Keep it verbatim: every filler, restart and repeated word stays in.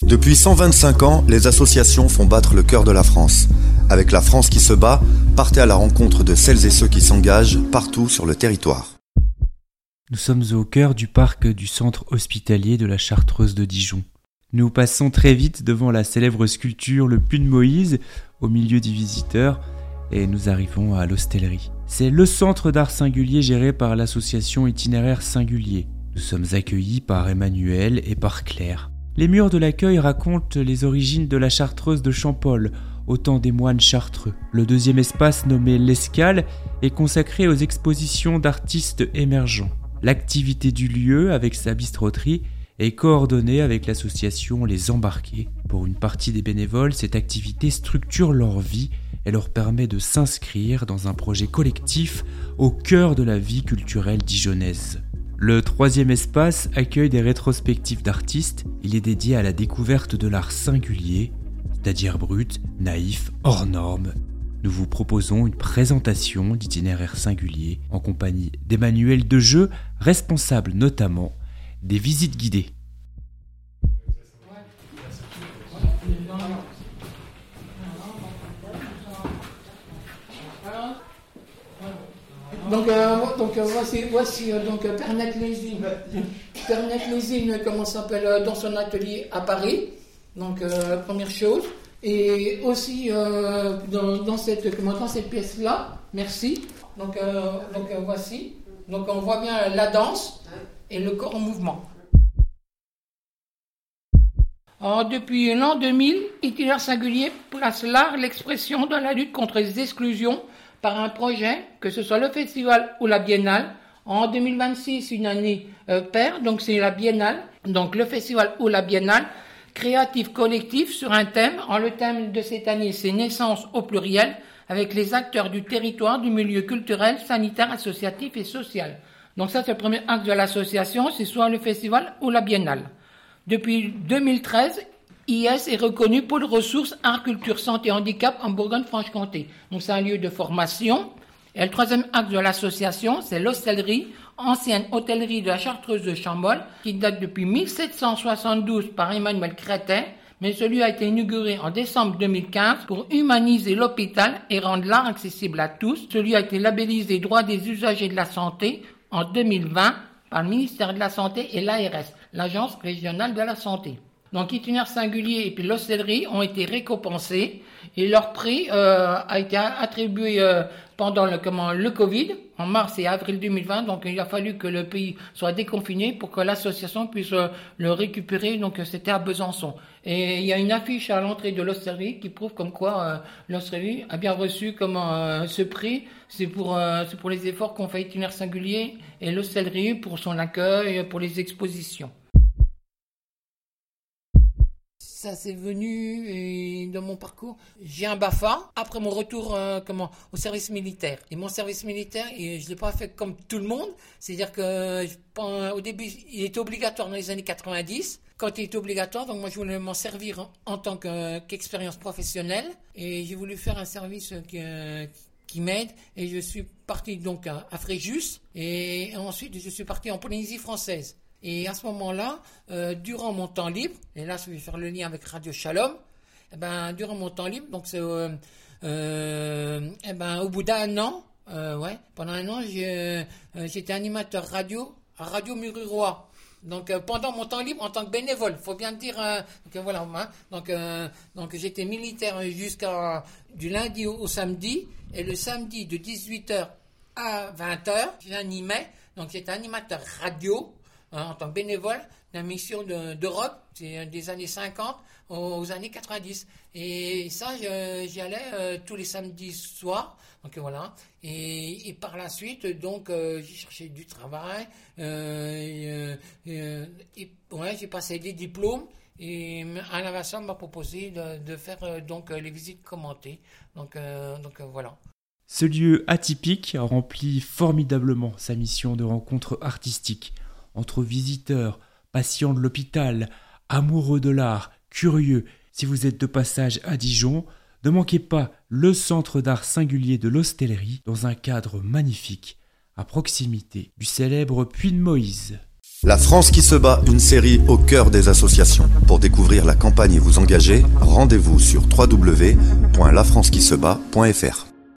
Depuis cent vingt-cinq ans, les associations font battre le cœur de la France. Avec La France qui se bat, partez à la rencontre de celles et ceux qui s'engagent partout sur le territoire. Nous sommes au cœur du parc du centre hospitalier de la Chartreuse de Dijon. Nous passons très vite devant la célèbre sculpture Le Puy de Moïse, au milieu des visiteurs, et nous arrivons à l'Hostellerie. C'est le centre d'art singulier géré par l'association Itinéraire Singulier. Nous sommes accueillis par Emmanuel et par Claire. Les murs de l'accueil racontent les origines de la Chartreuse de Champolles, au temps des moines chartreux. Le deuxième espace, nommé l'Escale, est consacré aux expositions d'artistes émergents. L'activité du lieu, avec sa bistroterie, est coordonnée avec l'association Les Embarqués. Pour une partie des bénévoles, cette activité structure leur vie et leur permet de s'inscrire dans un projet collectif au cœur de la vie culturelle dijonnaise. Le troisième espace accueille des rétrospectives d'artistes. Il est dédié à la découverte de l'art singulier, c'est-à-dire brut, naïf, hors norme. Nous vous proposons une présentation d'Itinéraire Singulier en compagnie d'Emmanuel Dejeu, responsable notamment des visites guidées. Donc, euh, donc euh, voici, voici euh, donc Pernette-Lésine. Pernette-Lésine, comment ça s'appelle, euh, dans son atelier à Paris. Donc, euh, première chose. Et aussi euh, dans, dans cette, comment, dans cette pièce-là, merci. Donc, euh, donc euh, voici. Donc, on voit bien la danse et le corps en mouvement. Alors, depuis l'an deux mille, Itinéraire Singulier place l'art, l'expression dans la lutte contre les exclusions par un projet, que ce soit le festival ou la biennale. En deux mille vingt-six, une année euh, paire, donc c'est la biennale, donc le festival ou la biennale, créatif collectif sur un thème. En le thème de cette année, c'est naissance au pluriel, avec les acteurs du territoire, du milieu culturel, sanitaire, associatif et social. Donc ça, c'est le premier acte de l'association, c'est soit le festival ou la biennale. Depuis deux mille treize, I S est reconnu pour les ressources art, culture, santé, handicap en Bourgogne-Franche-Comté. Donc c'est un lieu de formation. Et le troisième acte de l'association, c'est l'Hostellerie, ancienne hôtellerie de la Chartreuse de Champolles, qui date depuis mille sept cent soixante-douze par Emmanuel Crétet, mais celui a été inauguré en décembre deux mille quinze pour humaniser l'hôpital et rendre l'art accessible à tous. Celui a été labellisé droit des usagers de la santé en deux mille vingt par le ministère de la Santé et l'A R S, l'Agence régionale de la santé. Donc, Itinéraire Singulier et puis l'Hostellerie ont été récompensés et leur prix euh, a été attribué euh, pendant le, comment, le Covid, en mars et avril deux mille vingt. Donc, il a fallu que le pays soit déconfiné pour que l'association puisse euh, le récupérer. Donc, c'était à Besançon. Et il y a une affiche à l'entrée de l'Hostellerie qui prouve comme quoi euh, l'Hostellerie a bien reçu comment, euh, ce prix. C'est pour, euh, c'est pour les efforts qu'ont fait Itinéraire Singulier et l'Hostellerie pour son accueil, pour les expositions. Ça c'est venu et dans mon parcours. J'ai un B A F A après mon retour euh, comment, au service militaire. Et mon service militaire, et je ne l'ai pas fait comme tout le monde. C'est-à-dire que je, au début, il était obligatoire dans les années quatre-vingt-dix. Quand il était obligatoire, donc moi je voulais m'en servir en, en tant que, qu'expérience professionnelle. Et j'ai voulu faire un service qui, euh, qui m'aide. Et je suis parti donc à, à Fréjus. Et ensuite, je suis parti en Polynésie française. Et à ce moment-là, euh, durant mon temps libre, et là je vais faire le lien avec Radio Shalom, eh ben, durant mon temps libre, donc c'est euh, euh, eh ben, au bout d'un an, euh, ouais, pendant un an, j'ai, euh, j'étais animateur radio à Radio Mururoa. Donc euh, pendant mon temps libre en tant que bénévole, faut bien le dire. Euh, donc euh, voilà, hein, donc euh, donc j'étais militaire jusqu'à du lundi au, au samedi, et le samedi de dix-huit heures à vingt heures, j'animais. Donc j'étais animateur radio. En tant que bénévole d'une mission de, d'Europe, c'est des années cinquante aux années quatre-vingt-dix. Et ça, je, j'y allais euh, tous les samedis soirs. Donc voilà. Et, et par la suite, donc, euh, j'ai cherché du travail. Euh, euh, et, ouais, j'ai passé des diplômes. Et Alain Vincent m'a proposé de, de faire euh, donc les visites commentées. Donc, euh, donc euh, voilà. Ce lieu atypique remplit formidablement sa mission de rencontre artistique. Entre visiteurs, patients de l'hôpital, amoureux de l'art, curieux, si vous êtes de passage à Dijon, ne manquez pas le centre d'art singulier de l'Hostellerie dans un cadre magnifique, à proximité du célèbre Puy de Moïse. La France qui se bat, une série au cœur des associations. Pour découvrir la campagne et vous engager, rendez-vous sur w w w point la france qui se bat point f r.